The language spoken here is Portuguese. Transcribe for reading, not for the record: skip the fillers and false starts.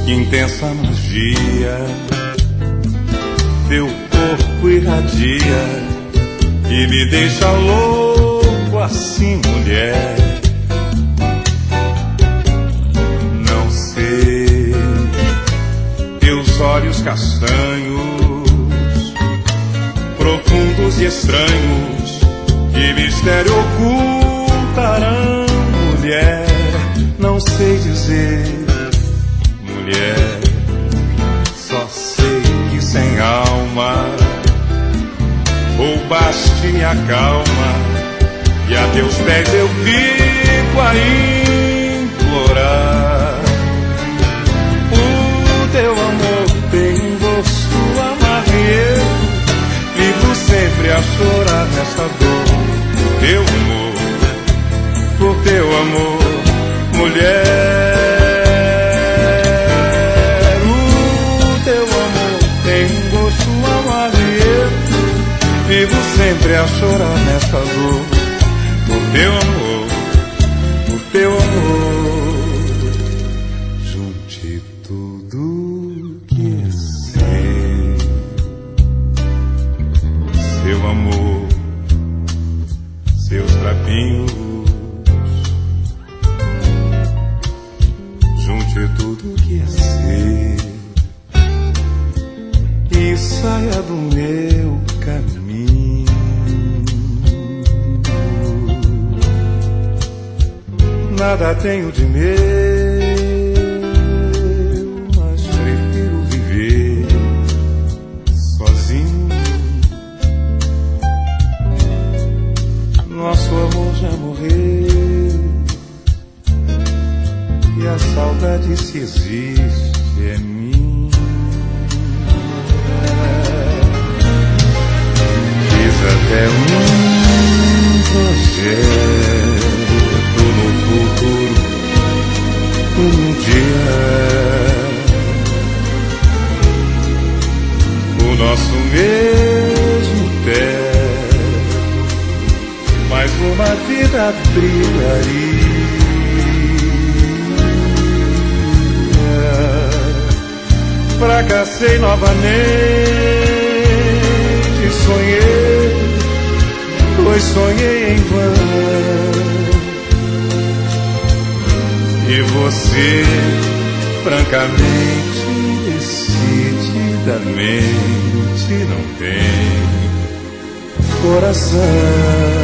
Que intensa magia teu corpo irradia, que me deixa louco assim, mulher. Não sei, teus olhos castanhos, profundos e estranhos, que mistério ocultarão, mulher. Não sei dizer, mulher, só sei que sem alma roubaste minha calma, e a teus pés eu fico a implorar. O teu amor tem um gosto amargo, vivo sempre a chorar nessa dor. Teu amor, por teu amor, mulher. Vivo sempre a chorar nessa dor, por teu amor, por teu amor. Junte tudo que é seu amor, seus trapinhos. Junte tudo que é seu e saia do meu caminho. Nada tenho de meu, mas prefiro viver sozinho. Nosso amor já morreu e a saudade, se existe, é minha. Fiz até um projeto no futuro, um dia o nosso mesmo teto, mais uma vida brilharia. Fracassei novamente, sonhei, pois sonhei em vão. E você, francamente, decididamente, não tem coração.